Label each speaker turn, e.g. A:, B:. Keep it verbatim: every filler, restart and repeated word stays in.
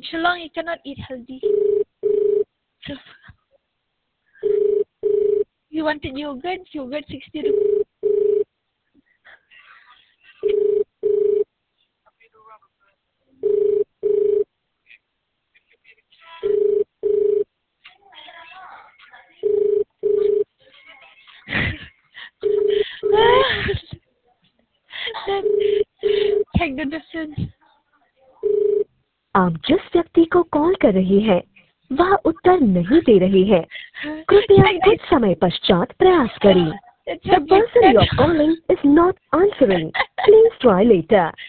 A: and so long you cannot eat healthy. So, you wanted yogurt? Yogurt sixty rupees. Check the difference.
B: आप जिस व्यक्ति को call कर रही हैं वह उत्तर नहीं दे रही है, कृपया कुछ समय पश्चात प्रयास करें।
A: It's
B: The
A: a
B: person you are
A: gift.
B: calling is not answering. Please try later.